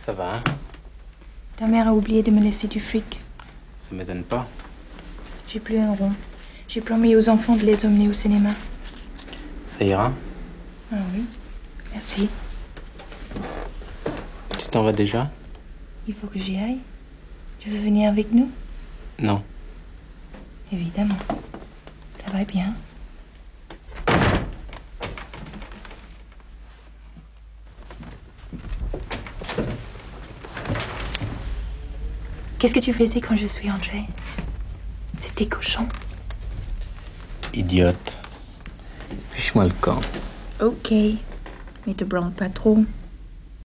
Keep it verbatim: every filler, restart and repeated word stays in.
Ça va, hein? Ta mère a oublié de me laisser du fric. Ça m'étonne pas. J'ai plus un rond. J'ai promis aux enfants de les emmener au cinéma. Ça ira? Ah oui, merci. Tu t'en vas déjà? Il faut que j'y aille. Tu veux venir avec nous? Non. Évidemment. Ça va bien. Qu'est-ce que tu faisais quand je suis entrée? C'était cochon. Idiote. Fiche-moi le camp. Ok. Mais te branle pas trop.